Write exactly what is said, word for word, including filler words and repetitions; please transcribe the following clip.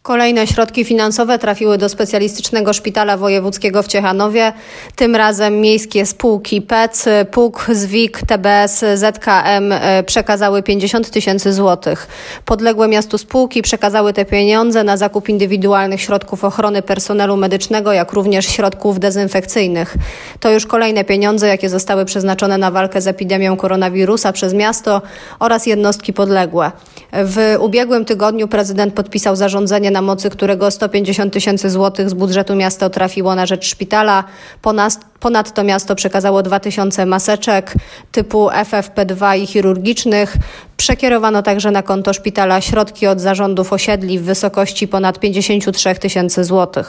Kolejne środki finansowe trafiły do Specjalistycznego Szpitala Wojewódzkiego w Ciechanowie. Tym razem miejskie spółki P E C, P U K, ZWIK, T B S, Z K M przekazały pięćdziesiąt tysięcy złotych. Podległe miastu spółki przekazały te pieniądze na zakup indywidualnych środków ochrony personelu medycznego, jak również środków dezynfekcyjnych. To już kolejne pieniądze, jakie zostały przeznaczone na walkę z epidemią koronawirusa przez miasto oraz jednostki podległe. W ubiegłym tygodniu prezydent podpisał zarządzenie, na mocy którego sto pięćdziesiąt tysięcy złotych z budżetu miasta trafiło na rzecz szpitala. Ponadto miasto przekazało dwa tysiące maseczek typu F F P dwa i chirurgicznych. Przekierowano także na konto szpitala środki od zarządów osiedli w wysokości ponad pięćdziesiąt trzy tysiące złotych.